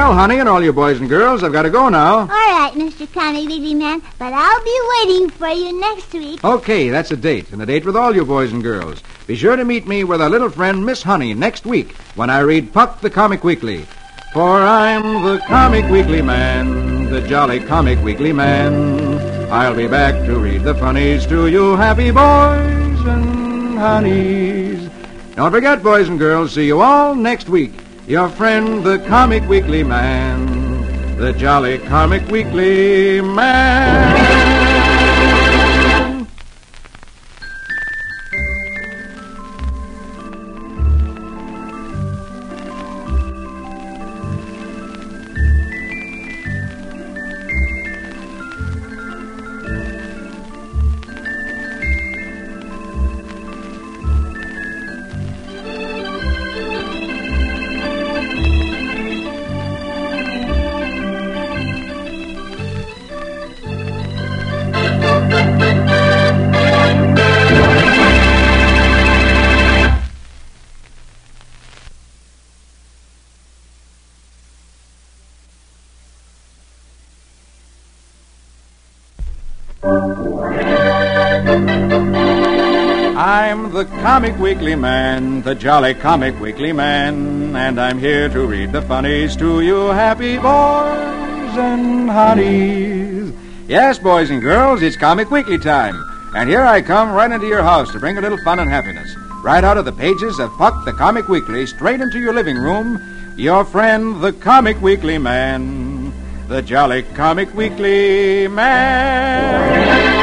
Well, honey, and all you boys and girls, I've got to go now. All right, Mr. Comic Weekly Man, but I'll be waiting for you next week. Okay, that's a date, and a date with all you boys and girls. Be sure to meet me with our little friend, Miss Honey, next week when I read Puck the Comic Weekly. For I'm the Comic Weekly Man, the jolly Comic Weekly Man. I'll be back to read the funnies to you happy boys and honeys. Don't forget, boys and girls, see you all next week. Your friend, the Comic Weekly Man, the jolly Comic Weekly Man. I'm the Comic Weekly Man, the jolly Comic Weekly Man, and I'm here to read the funnies to you happy boys and honeys. Yes, boys and girls, it's Comic Weekly time, and here I come right into your house to bring a little fun and happiness. Right out of the pages of Puck the Comic Weekly, straight into your living room, your friend, the Comic Weekly Man, the jolly Comic Weekly Man.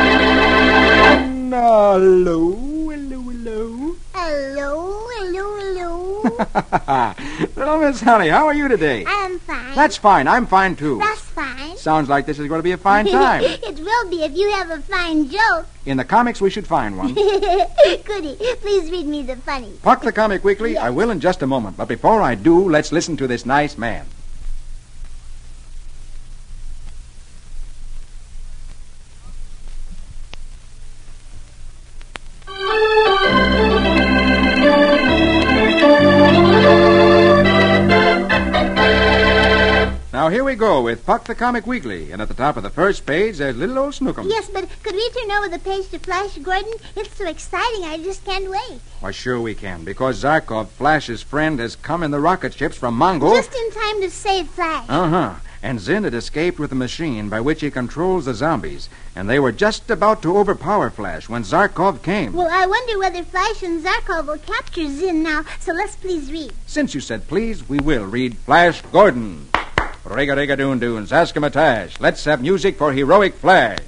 Hello. Little Miss Honey, how are you today? I'm fine. That's fine. I'm fine, too. That's fine. Sounds like this is going to be a fine time. It will be if you have a fine joke. In the comics, we should find one. Goody, please read me the funny. Puck the Comic Weekly? Yes. I will in just a moment. But before I do, let's listen to this nice man. Now, here we go with Puck the Comic Weekly. And at the top of the first page, there's little old Snookum. Yes, but could we turn over the page to Flash Gordon? It's so exciting, I just can't wait. Why, sure we can, because Zarkov, Flash's friend, has come in the rocket ships from Mongol. Just in time to save Flash. Uh-huh. And Zinn had escaped with the machine by which he controls the zombies. And they were just about to overpower Flash when Zarkov came. Well, I wonder whether Flash and Zarkov will capture Zinn now, so let's please read. Since you said please, we will read Flash Gordon. Riga-riga-doon-doon, Zaskamatash. Let's have music for heroic Flash.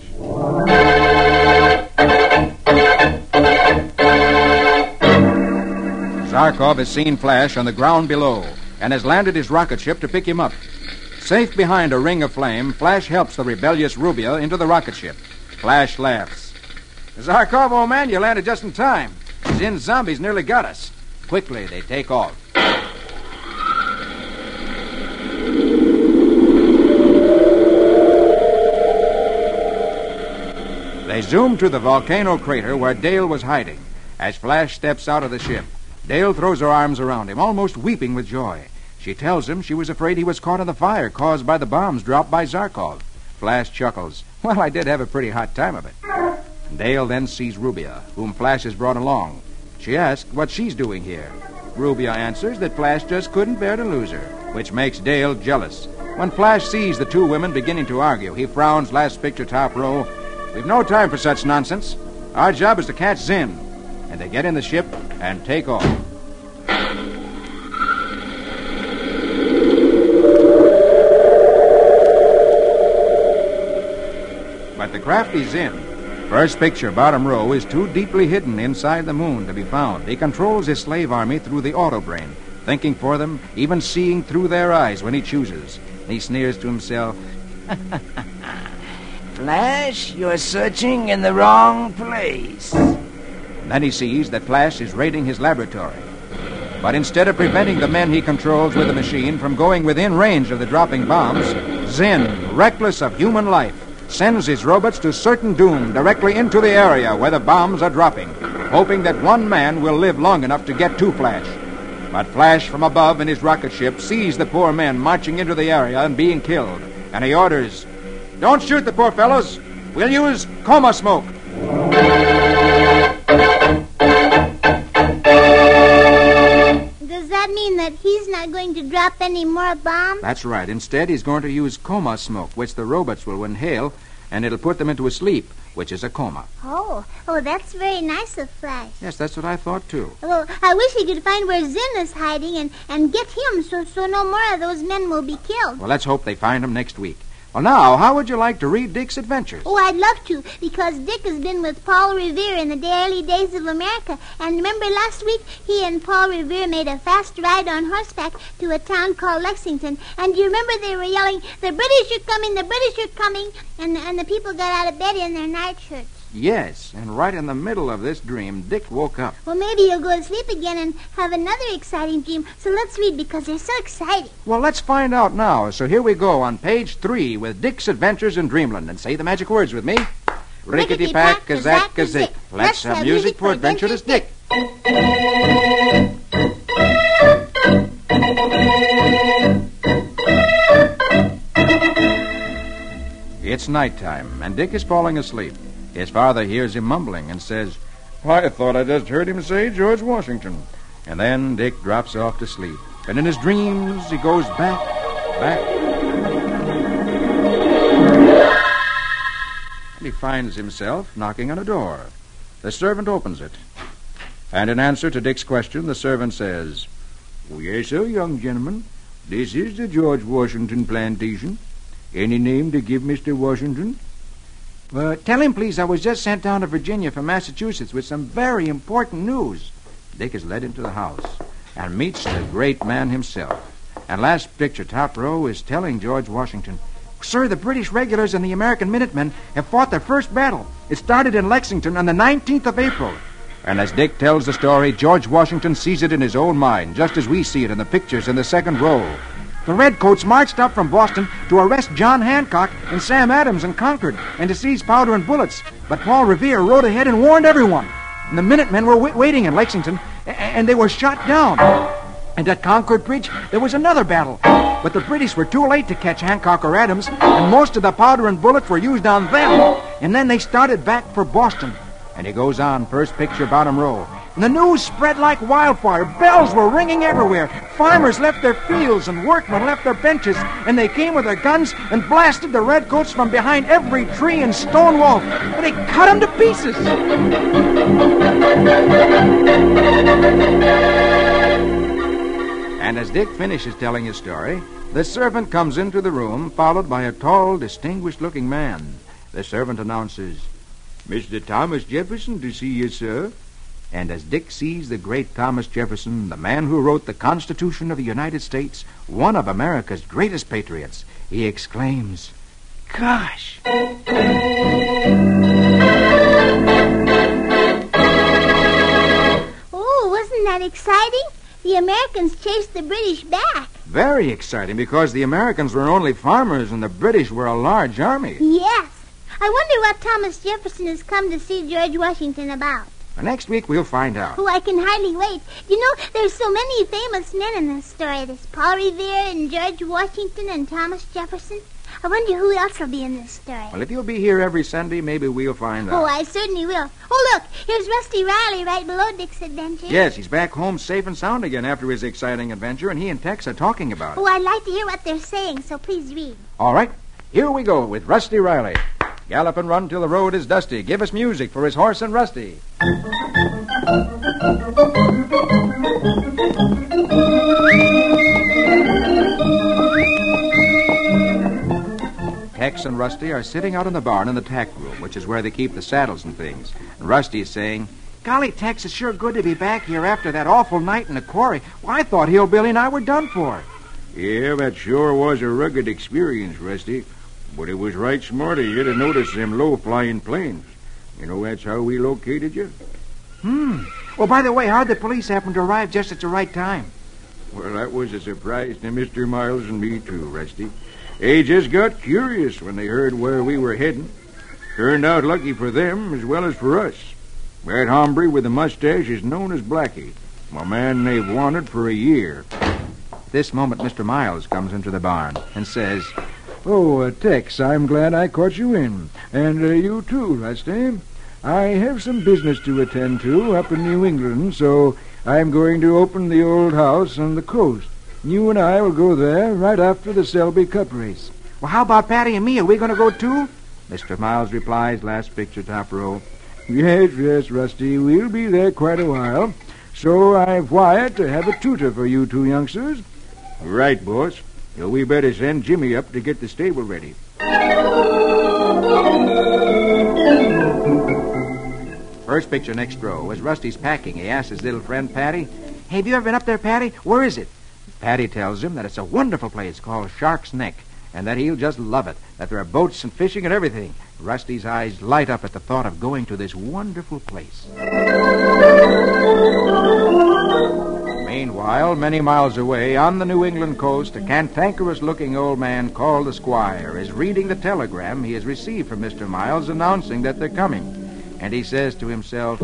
Zarkov has seen Flash on the ground below and has landed his rocket ship to pick him up. Safe behind a ring of flame, Flash helps the rebellious Rubia into the rocket ship. Flash laughs. Zarkov, old man, you landed just in time. Zinn's zombies nearly got us. Quickly, they take off. They zoom to the volcano crater where Dale was hiding. As Flash steps out of the ship, Dale throws her arms around him, almost weeping with joy. She tells him she was afraid he was caught in the fire caused by the bombs dropped by Zarkov. Flash chuckles. Well, I did have a pretty hot time of it. Dale then sees Rubia, whom Flash has brought along. She asks what she's doing here. Rubia answers that Flash just couldn't bear to lose her, which makes Dale jealous. When Flash sees the two women beginning to argue, he frowns, last picture top row. We've no time for such nonsense. Our job is to catch Zinn. And they get in the ship and take off. But the crafty Zinn, first picture, bottom row, is too deeply hidden inside the moon to be found. He controls his slave army through the autobrain, thinking for them, even seeing through their eyes when he chooses. He sneers to himself. Flash, you're searching in the wrong place. Then he sees that Flash is raiding his laboratory. But instead of preventing the men he controls with the machine from going within range of the dropping bombs, Zinn, reckless of human life, sends his robots to certain doom directly into the area where the bombs are dropping, hoping that one man will live long enough to get to Flash. But Flash from above in his rocket ship sees the poor men marching into the area and being killed. And he orders, "Don't shoot the poor fellows. We'll use coma smoke." Does that mean that he's not going to drop any more bombs? That's right. Instead, he's going to use coma smoke, which the robots will inhale, and it'll put them into a sleep, which is a coma. Oh, that's very nice of Flash. Yes, that's what I thought, too. Well, I wish he could find where Zinn is hiding and get him so no more of those men will be killed. Well, let's hope they find him next week. Well, now, how would you like to read Dick's adventures? Oh, I'd love to, because Dick has been with Paul Revere in the early days of America. And remember last week, he and Paul Revere made a fast ride on horseback to a town called Lexington. And do you remember they were yelling, "The British are coming, the British are coming," and the people got out of bed in their nightshirts. Yes, and right in the middle of this dream, Dick woke up. Well, maybe he'll go to sleep again and have another exciting dream. So let's read, because they're so exciting. Well, let's find out now. So here we go on page 3 with Dick's Adventures in Dreamland. And say the magic words with me. Rickety-pack, kazak, kazik. Let's have music for Adventurous Dick. It's nighttime, and Dick is falling asleep. His father hears him mumbling and says, "I thought I just heard him say George Washington." And then Dick drops off to sleep. And in his dreams, he goes back. And he finds himself knocking on a door. The servant opens it. And in answer to Dick's question, the servant says, "Oh, yes, sir, young gentleman. This is the George Washington plantation. Any name to give Mr. Washington?" Tell him, please, I was just sent down to Virginia from Massachusetts with some very important news. Dick is led into the house and meets the great man himself. And last picture, top row, is telling George Washington, "Sir, the British regulars and the American Minutemen have fought their first battle. It started in Lexington on the 19th of April. And as Dick tells the story, George Washington sees it in his own mind, just as we see it in the pictures in the second row. The Redcoats marched up from Boston to arrest John Hancock and Sam Adams in Concord and to seize powder and bullets. But Paul Revere rode ahead and warned everyone. And the Minutemen were waiting in Lexington, and they were shot down. And at Concord Bridge, there was another battle. But the British were too late to catch Hancock or Adams, and most of the powder and bullets were used on them. And then they started back for Boston." And he goes on, first picture, bottom row. And the news spread like wildfire. Bells were ringing everywhere. Farmers left their fields and workmen left their benches, and they came with their guns and blasted the Redcoats from behind every tree and stone wall. And they cut them to pieces. And as Dick finishes telling his story, the servant comes into the room, followed by a tall, distinguished-looking man. The servant announces, "Mr. Thomas Jefferson to see you, sir." And as Dick sees the great Thomas Jefferson, the man who wrote the Constitution of the United States, one of America's greatest patriots, he exclaims, "Gosh!" Oh, wasn't that exciting? The Americans chased the British back. Very exciting, because the Americans were only farmers and the British were a large army. Yes. I wonder what Thomas Jefferson has come to see George Washington about. Next week we'll find out. Oh, I can hardly wait. You know, there's so many famous men in this story. There's Paul Revere and George Washington and Thomas Jefferson. I wonder who else will be in this story. Well, if you'll be here every Sunday, maybe we'll find out. Oh, I certainly will. Oh, look, here's Rusty Riley right below Dick's adventure. Yes, he's back home safe and sound again after his exciting adventure, and he and Tex are talking about it. Oh, I'd like to hear what they're saying, so please read. All right, here we go with Rusty Riley. Gallop and run till the road is dusty. Give us music for his horse and Rusty. Tex and Rusty are sitting out in the barn in the tack room, which is where they keep the saddles and things. And Rusty is saying, "Golly, Tex, it's sure good to be back here after that awful night in the quarry. Well, I thought Hillbilly and I were done for." "Yeah, that sure was a rugged experience, Rusty. But it was right smart of you to notice them low-flying planes. You know, that's how we located you." Well, by the way, how'd the police happen to arrive just at the right time? "Well, that was a surprise to Mr. Miles and me, too, Rusty. They just got curious when they heard where we were heading. Turned out lucky for them as well as for us. That hombre with the mustache is known as Blackie. A man they've wanted for a year. This moment, Mr. Miles comes into the barn and says, Oh, Tex, I'm glad I caught you in. And you too, Rusty. I have some business to attend to up in New England, so I'm going to open the old house on the coast. You and I will go there right after the Selby Cup race. Well, how about Patty and me? Are we going to go too? Mr. Miles replies, last picture, top row. Yes, Rusty, we'll be there quite a while. So I've wired to have a tutor for you two youngsters. Right, boss. We better send Jimmy up to get the stable ready. First picture, next row. As Rusty's packing, he asks his little friend, Patty, "Hey, have you ever been up there, Patty? Where is it?" Patty tells him that it's a wonderful place called Shark's Neck, and that he'll just love it, that there are boats and fishing and everything. Rusty's eyes light up at the thought of going to this wonderful place. Meanwhile, many miles away, on the New England coast, a cantankerous-looking old man called the Squire is reading the telegram he has received from Mr. Miles announcing that they're coming. And he says to himself,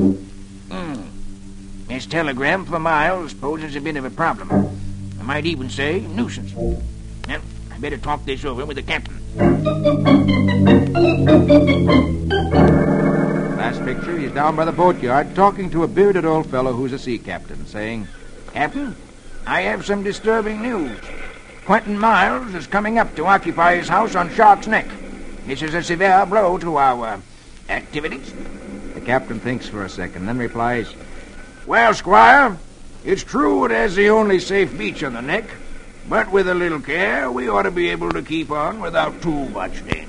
This telegram for Miles poses a bit of a problem. I might even say nuisance. Well, I better talk this over with the captain. Last picture, he's down by the boatyard talking to a bearded old fellow who's a sea captain, saying, Captain, I have some disturbing news. Quentin Miles is coming up to occupy his house on Shark's Neck. This is a severe blow to our activities. The captain thinks for a second, then replies, Well, Squire, it's true it has the only safe beach on the neck, but with a little care, we ought to be able to keep on without too much danger.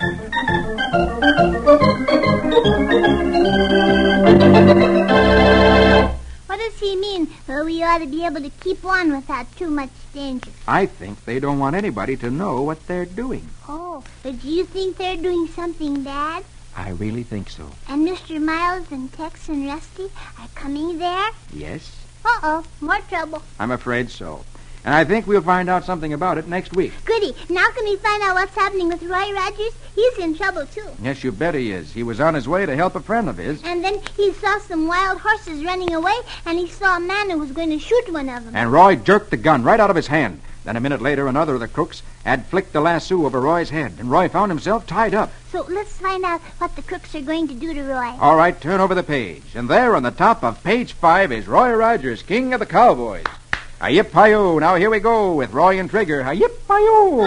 What does he mean? Well, we ought to be able to keep on without too much danger. I think they don't want anybody to know what they're doing. Oh, but do you think they're doing something bad? I really think so. And Mr. Miles and Tex and Rusty are coming there? Yes, Uh-oh, more trouble. I'm afraid so. And I think we'll find out something about it next week. Goody. Now can we find out what's happening with Roy Rogers? He's in trouble, too. Yes, you bet he is. He was on his way to help a friend of his. And then he saw some wild horses running away, and he saw a man who was going to shoot one of them. And Roy jerked the gun right out of his hand. Then a minute later, another of the crooks had flicked the lasso over Roy's head, and Roy found himself tied up. So let's find out what the crooks are going to do to Roy. All right, turn over the page. And there on the top of page 5 is Roy Rogers, King of the Cowboys. Hi-yip-hi-yo. Now here we go with Roy and Trigger. Hi-yip-hi-yo.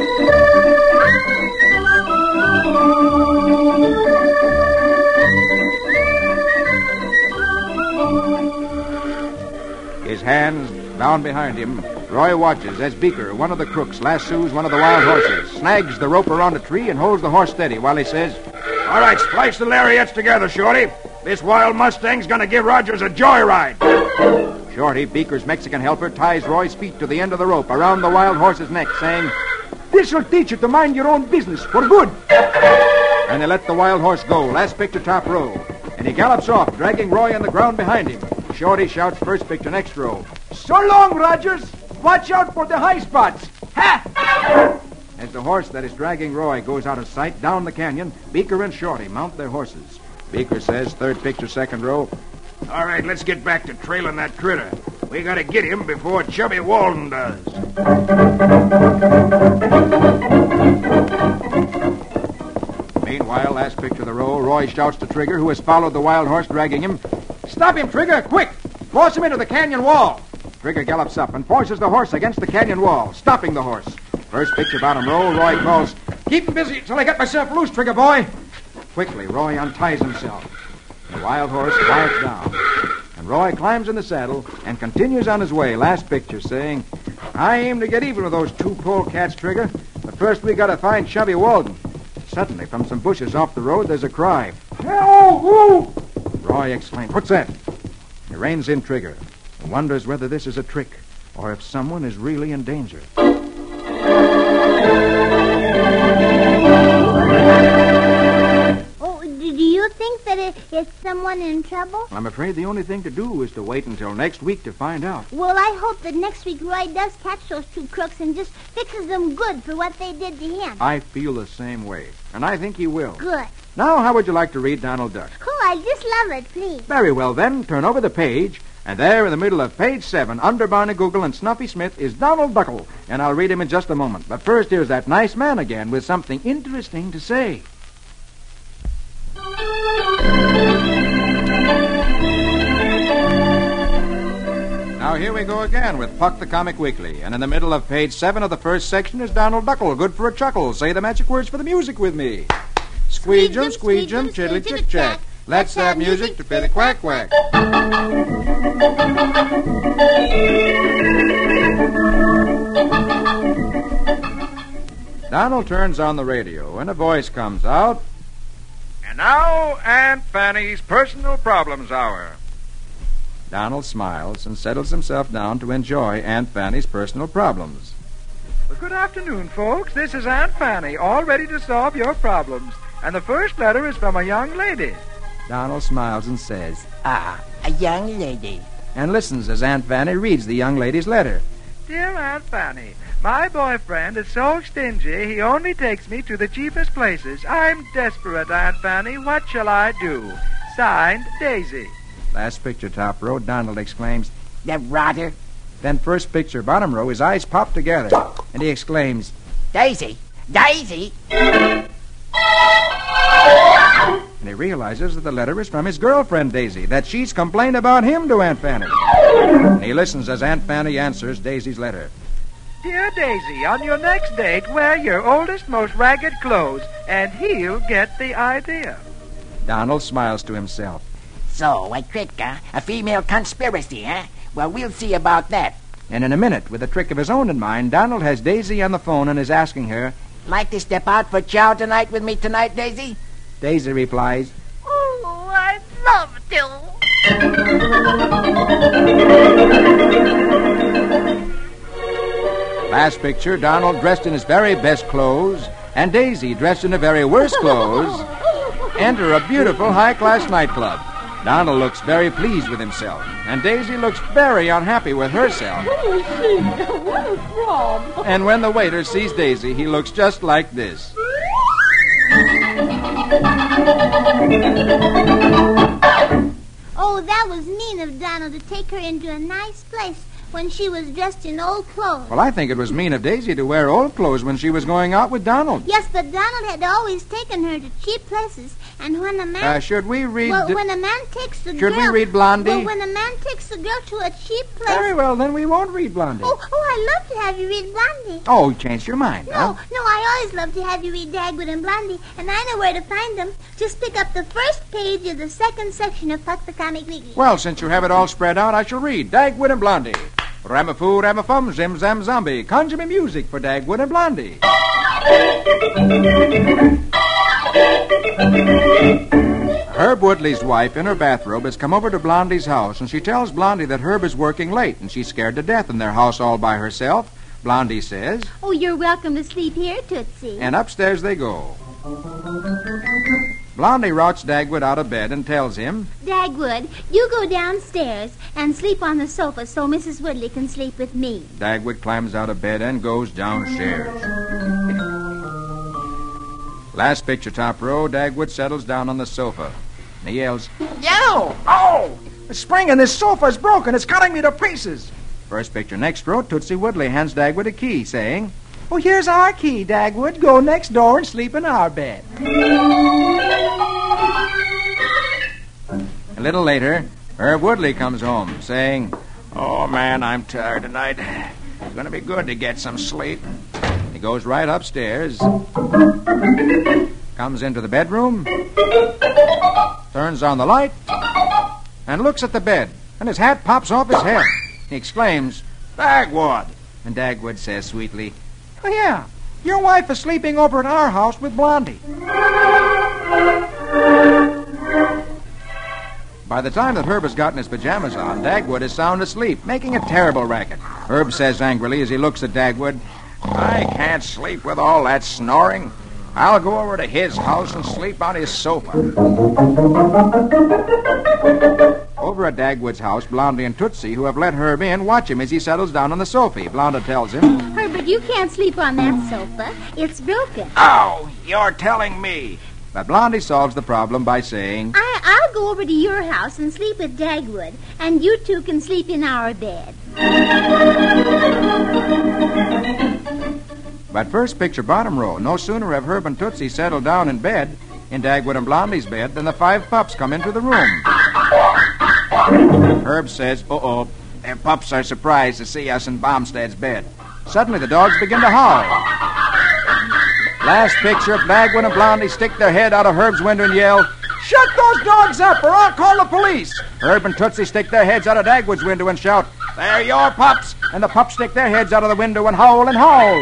His hands bound behind him, Roy watches as Beaker, one of the crooks, lassos one of the wild horses, snags the rope around a tree and holds the horse steady while he says, All right, splice the lariats together, Shorty. This wild Mustang's going to give Rogers a joyride. Shorty, Beaker's Mexican helper, ties Roy's feet to the end of the rope around the wild horse's neck, saying, This'll teach you to mind your own business for good. And they let the wild horse go, last picture top row. And he gallops off, dragging Roy on the ground behind him. Shorty shouts first picture next row. So long, Rogers. Watch out for the high spots. Ha! As the horse that is dragging Roy goes out of sight down the canyon, Beaker and Shorty mount their horses. Beaker says, third picture, second row, All right, let's get back to trailing that critter. We got to get him before Chubby Walden does. Meanwhile, last picture of the row, Roy shouts to Trigger, who has followed the wild horse dragging him. Stop him, Trigger, quick! Force him into the canyon wall! Trigger gallops up and forces the horse against the canyon wall, stopping the horse. First picture bottom row, Roy calls, Keep him busy till I get myself loose, Trigger boy! Quickly, Roy unties himself. The wild horse quiets down. And Roy climbs in the saddle and continues on his way, last picture, saying, I aim to get even with those two polecats, Trigger, but first we gotta find Chubby Walden. Suddenly, from some bushes off the road, there's a cry. Oh! Roy exclaims, What's that? He reins in Trigger and wonders whether this is a trick or if someone is really in danger. Oh, do you think that it's someone in trouble? I'm afraid the only thing to do is to wait until next week to find out. Well, I hope that next week Roy does catch those two crooks and just fixes them good for what they did to him. I feel the same way, and I think he will. Good. Now, how would you like to read Donald Duck? Oh, I just love it, please. Very well, then, turn over the page And there in the middle of page 7, under Barney Google and Snuffy Smith, is Donald Duckle. And I'll read him in just a moment. But first, here's that nice man again with something interesting to say. Now here we go again with Puck the Comic Weekly. And in the middle of page 7 of the first section is Donald Duckle. Good for a chuckle. Say the magic words for the music with me. Squeejum, squeejum, chiddly chick chack. Let's have music to fit a quack quack. Donald turns on the radio and a voice comes out. And now, Aunt Fanny's Personal Problems Hour. Donald smiles and settles himself down to enjoy Aunt Fanny's personal problems. Well, good afternoon, folks. This is Aunt Fanny, all ready to solve your problems. And the first letter is from a young lady. Donald smiles and says, Ah, a young lady. and listens as Aunt Fanny reads the young lady's letter. Dear Aunt Fanny, my boyfriend is so stingy he only takes me to the cheapest places. I'm desperate, Aunt Fanny. What shall I do? Signed, Daisy. Last picture, top row, Donald exclaims, The rotter. Then first picture, bottom row, his eyes pop together, and he exclaims, Daisy! Daisy! and he realizes that the letter is from his girlfriend, Daisy, that she's complained about him to Aunt Fanny. And he listens as Aunt Fanny answers Daisy's letter. Dear Daisy, on your next date, wear your oldest, most ragged clothes, and he'll get the idea. Donald smiles to himself. So, a trick, huh? A female conspiracy, huh? Well, we'll see about that. And in a minute, with a trick of his own in mind, Donald has Daisy on the phone and is asking her, Like to step out for chow tonight with me tonight, Daisy? Daisy replies, Oh, I'd love to. Last picture, Donald dressed in his very best clothes, and Daisy dressed in her very worst clothes, enter a beautiful high-class nightclub. Donald looks very pleased with himself, and Daisy looks very unhappy with herself. And when the waiter sees Daisy, he looks just like this. Oh, that was mean of Donald to take her into a nice place when she was dressed in old clothes. Well, I think it was mean of Daisy to wear old clothes when she was going out with Donald. Yes, but Donald had always taken her to cheap places, and when a man... Should we read... Well, when a man takes the girl... Should we read Blondie? Well, when a man takes the girl to a cheap place... Very well, then we won't read Blondie. Oh, I'd love to have you read Blondie. Oh, you changed your mind, huh? No, I always love to have you read Dagwood and Blondie, and I know where to find them. Just pick up the first page of the second section of Puck the Comic Weekly. Well, since you have it all spread out, I shall read Dagwood and Blondie. Ramafoo, ramafum, zim, zam, zombie. Conjure me music for Dagwood and Blondie. Herb Woodley's wife, in her bathrobe, has come over to Blondie's house, and she tells Blondie that Herb is working late, and she's scared to death in their house all by herself. Blondie says, Oh, you're welcome to sleep here, Tootsie. and upstairs they go. Blondie routs Dagwood out of bed and tells him, Dagwood, you go downstairs and sleep on the sofa so Mrs. Woodley can sleep with me. Dagwood climbs out of bed and goes downstairs. Last picture, top row, Dagwood settles down on the sofa. And he yells, Yo! Oh! The spring in this sofa is broken. It's cutting me to pieces. First picture, next row, Tootsie Woodley hands Dagwood a key, saying, Oh, here's our key, Dagwood. Go next door and sleep in our bed. A little later, Herb Woodley comes home, saying, Oh, man, I'm tired tonight. It's going to be good to get some sleep. He goes right upstairs, comes into the bedroom, turns on the light, and looks at the bed, and his hat pops off his head. He exclaims, Dagwood! And Dagwood says sweetly, Oh, yeah, your wife is sleeping over at our house with Blondie. By the time that Herb has gotten his pajamas on, Dagwood is sound asleep, making a terrible racket. Herb says angrily as he looks at Dagwood, I can't sleep with all that snoring. I'll go over to his house and sleep on his sofa. Over at Dagwood's house, Blondie and Tootsie, who have let Herb in, watch him as he settles down on the sofa. Blondie tells him, Herbert, you can't sleep on that sofa. It's broken. Oh, you're telling me. But Blondie solves the problem by saying, I'll go over to your house and sleep with Dagwood, and you two can sleep in our bed. But first picture, bottom row. No sooner have Herb and Tootsie settled down in bed, in Dagwood and Blondie's bed, than the 5 pups come into the room. Herb says, uh-oh, their pups are surprised to see us in Bombstead's bed. Suddenly the dogs begin to howl. Last picture, Dagwood and Blondie stick their head out of Herb's window and yell, "Shut those dogs up or I'll call the police!" Herb and Tootsie stick their heads out of Dagwood's window and shout, "They're your pups!" And the pups stick their heads out of the window and howl and howl.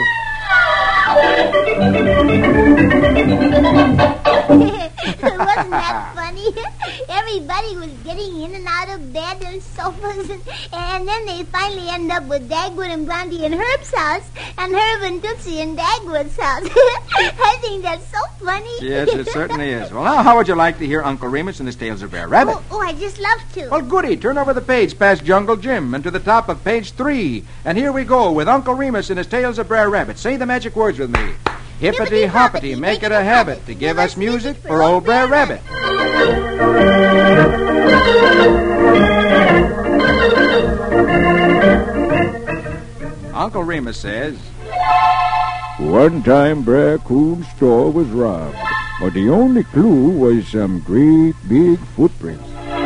Wasn't that funny? Everybody was getting in and out of bed and sofas, and then they finally end up with Dagwood and Blondie in Herb's house, and Herb and Tootsie in Dagwood's house. I think that's so funny. Yes, it certainly is. Well, now, how would you like to hear Uncle Remus and his Tales of Brer Rabbit? Oh, I'd just love to. Well, goody. Turn over the page past Jungle Jim and to the top of page 3. And here we go with Uncle Remus and his Tales of Brer Rabbit. Say the magic words with me. Hippity-hoppity, make it a habit to give us music for old Brer Rabbit. Uncle Remus says, One time Brer Coon's store was robbed, but the only clue was some great big footprints.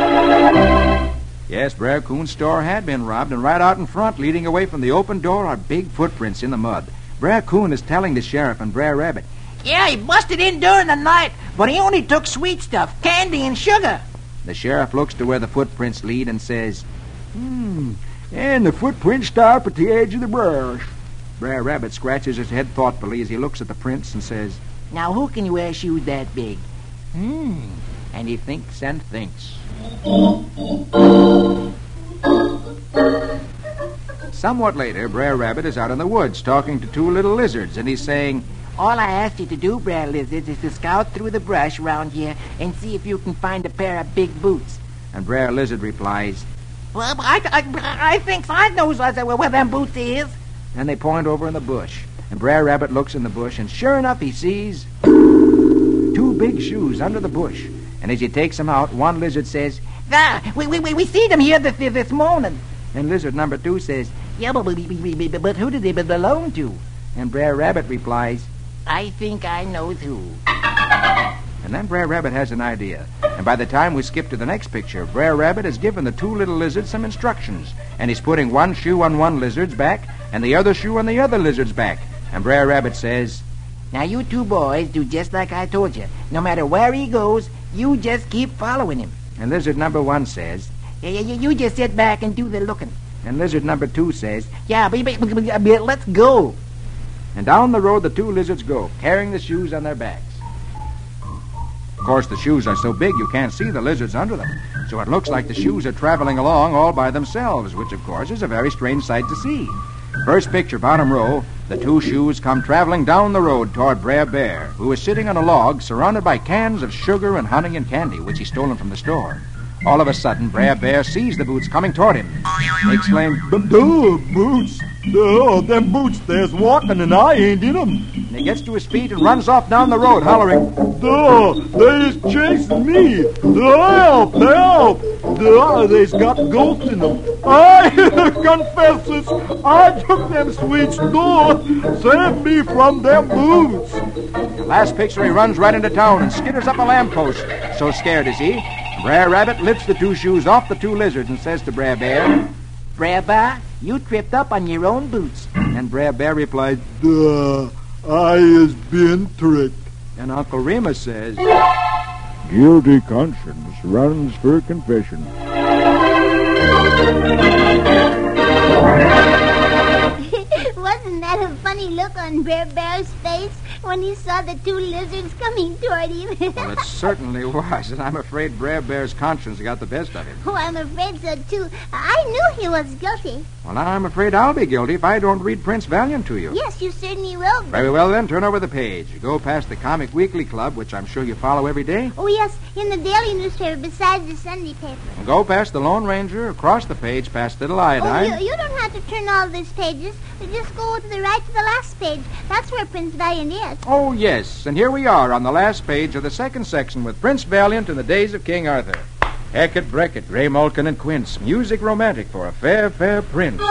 Yes, Brer Coon's store had been robbed, and right out in front, leading away from the open door, are big footprints in the mud. Brer Coon is telling the sheriff and Brer Rabbit, Yeah, he busted in during the night, but he only took sweet stuff, candy and sugar. The sheriff looks to where the footprints lead and says, And the footprints stop at the edge of the brush. Brer Rabbit scratches his head thoughtfully as he looks at the prints and says, Now who can wear shoes that big? and he thinks and thinks. Somewhat later, Brer Rabbit is out in the woods talking to 2 little lizards, and he's saying, All I ask you to do, Brer Lizards, is to scout through the brush around here and see if you can find a pair of big boots. and Brer Lizard replies, Well, I think I knows where them boots is. and they point over in the bush. And Brer Rabbit looks in the bush, and sure enough, he sees 2 big shoes under the bush. And as he takes them out, one lizard says, We see them here this morning. and lizard number 2 says, Yeah, but who did they belong to? and Brer Rabbit replies, I think I know who. and then Brer Rabbit has an idea. And by the time we skip to the next picture, Brer Rabbit has given the 2 little lizards some instructions. And he's putting one shoe on one lizard's back and the other shoe on the other lizard's back. And Brer Rabbit says, Now you 2 boys do just like I told you. No matter where he goes, you just keep following him. and lizard number 1 says, You just sit back and do the looking. and lizard number 2 says, Yeah, but let's go. and down the road the 2 lizards go, carrying the shoes on their backs. Of course, the shoes are so big you can't see the lizards under them, so it looks like the shoes are traveling along all by themselves, which, of course, is a very strange sight to see. First picture, bottom row, the 2 shoes come traveling down the road toward Brer Bear, who is sitting on a log surrounded by cans of sugar and honey and candy, which he's stolen from the store. All of a sudden, Brer Bear sees the boots coming toward him. He exclaims, Duh, boots. Duh, them boots there's walking and I ain't in them. and he gets to his feet and runs off down the road, hollering, Duh, they is chasing me. Duh, help. Duh, they's got ghosts in them. I confesses, I took them sweets. Duh, save me from them boots. Last picture, he runs right into town and skitters up a lamppost. So scared is he. Brer Rabbit lifts the 2 shoes off the 2 lizards and says to Brer Bear, Brer Bear, you tripped up on your own boots. and Brer Bear replies, Duh, I is been tricked. and Uncle Remus says, Guilty conscience runs for confession. Wasn't that a funny look on Brer Bear's face when he saw the 2 lizards coming toward him? Well, it certainly was, and I'm afraid Brer Bear's conscience got the best of him. Oh, I'm afraid so, too. I knew he was guilty. Well, now I'm afraid I'll be guilty if I don't read Prince Valiant to you. Yes, you certainly will. Very well, then, turn over the page. Go past the Comic Weekly Club, which I'm sure you follow every day. Oh, yes, in the daily newspaper besides the Sunday paper. And go past the Lone Ranger, across the page, past Little Oh, Iodine. you don't have to turn all these pages. Just go to the right to the last page. That's where Prince Valiant is. yet. Oh, yes, and here we are on the last page of the second section with Prince Valiant in the days of King Arthur. Hackett, Breckett, Ray Malkin, and Quince. Music romantic for a fair, fair prince.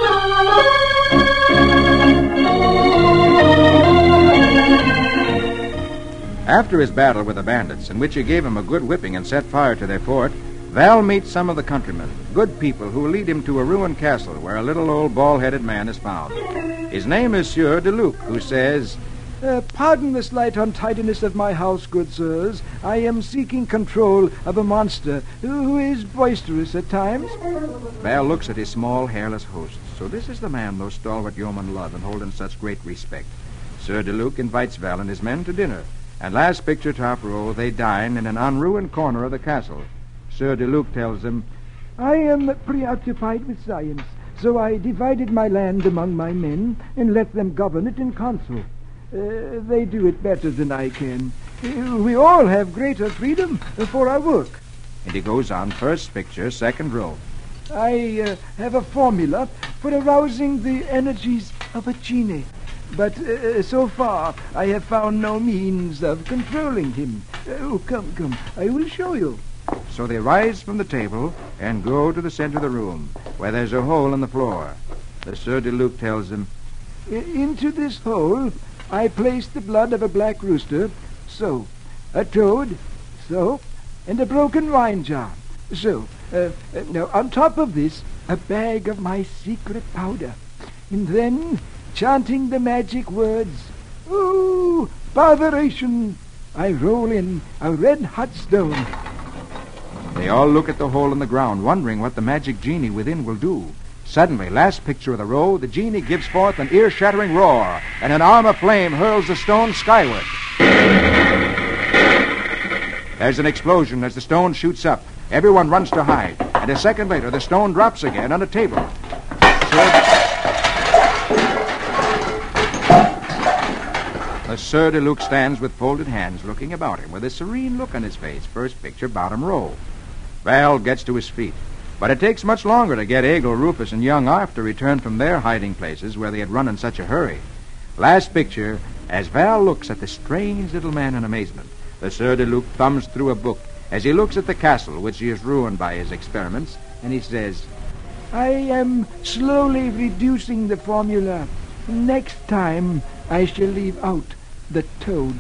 After his battle with the bandits, in which he gave him a good whipping and set fire to their fort, Val meets some of the countrymen, good people who lead him to a ruined castle where a little old bald-headed man is found. His name is Sieur de Luc, who says, Pardon the slight untidiness of my house, good sirs. I am seeking control of a monster who is boisterous at times. Val looks at his small, hairless host. So this is the man those stalwart yeomen love and hold in such great respect. Sieur de Luc invites Val and his men to dinner, and last picture top row, they dine in an unruined corner of the castle. Sieur de Luc tells them, I am preoccupied with science, so I divided my land among my men and let them govern it in council. They do it better than I can. We all have greater freedom for our work. And he goes on, first picture, second row. I have a formula for arousing the energies of a genie. But so far, I have found no means of controlling him. Come, I will show you. So they rise from the table and go to the center of the room, where there's a hole in the floor. The Sieur de Luc tells them, Into this hole, I placed the blood of a black rooster, so, a toad, so, and a broken wine jar, so. Now, on top of this, a bag of my secret powder. And then, chanting the magic words, ooh, botheration, I roll in a red-hot stone. They all look at the hole in the ground, wondering what the magic genie within will do. Suddenly, last picture of the row, the genie gives forth an ear-shattering roar, and an arm of flame hurls the stone skyward. There's an explosion as the stone shoots up. Everyone runs to hide, and a second later, the stone drops again on a table. The Sieur de Luc stands with folded hands, looking about him with a serene look on his face. First picture, bottom row. Val gets to his feet. But it takes much longer to get Egil, Rufus, and young Arf to return from their hiding places where they had run in such a hurry. Last picture, as Val looks at the strange little man in amazement, the Sieur de Luc thumbs through a book as he looks at the castle which he has ruined by his experiments, and he says, I am slowly reducing the formula. Next time, I shall leave out the toad.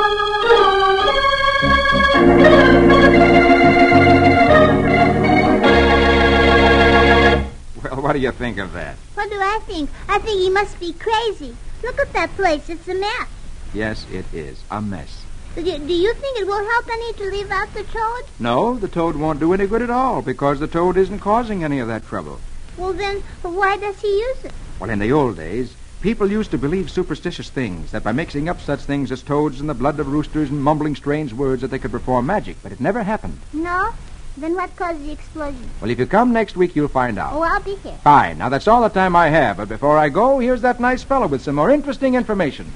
Well, what do you think of that? What do I think? I think he must be crazy. Look at that place. It's a mess. Yes, it is. A mess. Do you think it will help any to leave out the toad? No, the toad won't do any good at all because the toad isn't causing any of that trouble. Well, then, why does he use it? Well, in the old days, people used to believe superstitious things, that by mixing up such things as toads and the blood of roosters and mumbling strange words that they could perform magic, but it never happened. No? Then what caused the explosion? Well, if you come next week, you'll find out. Oh, I'll be here. Fine. Now, that's all the time I have, but before I go, here's that nice fellow with some more interesting information.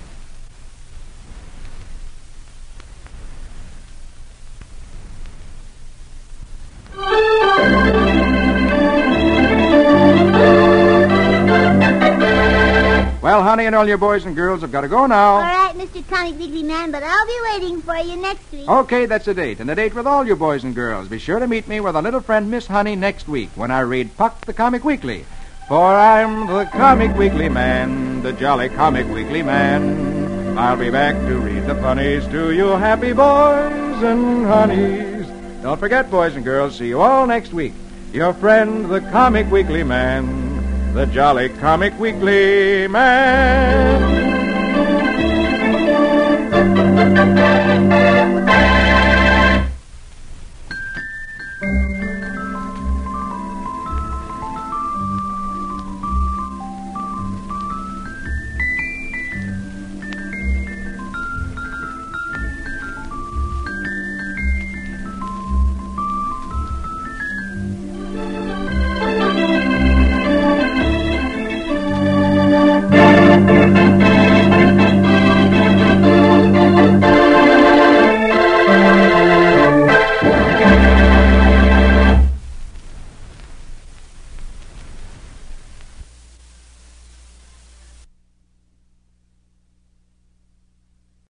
Well, honey, and all your boys and girls have got to go now. All right, Mr. Comic Weekly Man, but I'll be waiting for you next week. Okay, that's a date, and a date with all you boys and girls. Be sure to meet me with a little friend, Miss Honey, next week when I read Puck the Comic Weekly. For I'm the Comic Weekly Man, the jolly Comic Weekly Man. I'll be back to read the funnies to you happy boys and honeys. Don't forget, boys and girls, see you all next week. Your friend, the Comic Weekly Man, the jolly Comic Weekly Man.